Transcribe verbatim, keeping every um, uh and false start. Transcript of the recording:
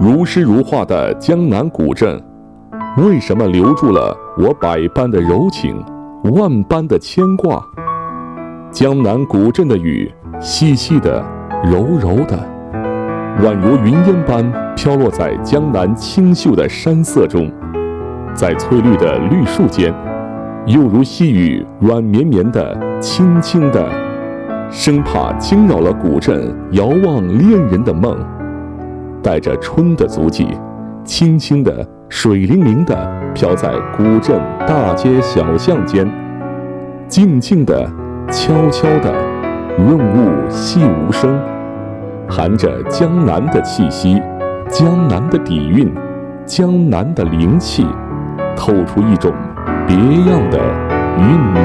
如诗如画的江南古镇，为什么留住了我百般的柔情，万般的牵挂？江南古镇的雨，细细的，柔柔的，宛如云烟般飘落在江南清秀的山色中，在翠绿的绿树间，又如细雨软绵绵的，轻轻的，生怕惊扰了古镇遥望恋人的梦。带着春的足迹，轻轻的，水灵灵的飘在古镇大街小巷间，静静的，悄悄的，润物细无声，含着江南的气息，江南的底蕴，江南的灵气，透出一种别样的韵